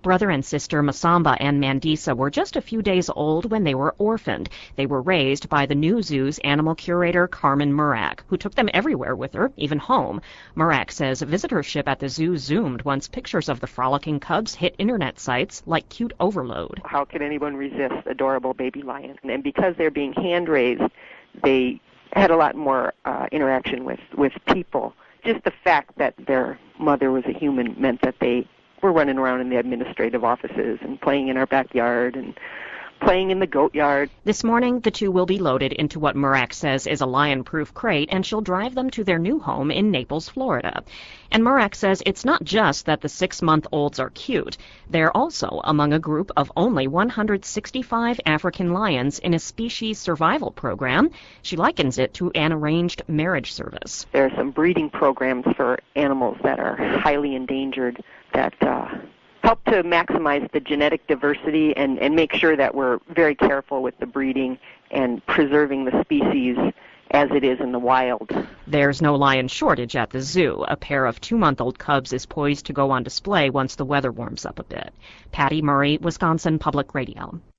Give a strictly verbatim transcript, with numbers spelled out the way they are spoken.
Brother and sister Masamba and Mandisa were just a few days old when they were orphaned. They were raised by the new zoo's animal curator Carmen Murak, who took them everywhere with her, even home. Murak says visitorship at the zoo zoomed once pictures of the frolicking cubs hit internet sites like Cute Overload. How could anyone resist adorable baby lions? And because they're being hand-raised, they had a lot more uh, interaction with, with people. Just the fact that their mother was a human meant that they were running around in the administrative offices and playing in our backyard and playing in the goat yard. This morning, the two will be loaded into what Murak says is a lion-proof crate, and she'll drive them to their new home in Naples, Florida. And Murak says it's not just that the six-month-olds are cute. They're also among a group of only one hundred sixty-five African lions in a species survival program. She likens it to an arranged marriage service. There are some breeding programs for animals that are highly endangered that uh, help to maximize the genetic diversity and, and make sure that we're very careful with the breeding and preserving the species as it is in the wild. There's no lion shortage at the zoo. A pair of two-month-old cubs is poised to go on display once the weather warms up a bit. Patty Murray, Wisconsin Public Radio.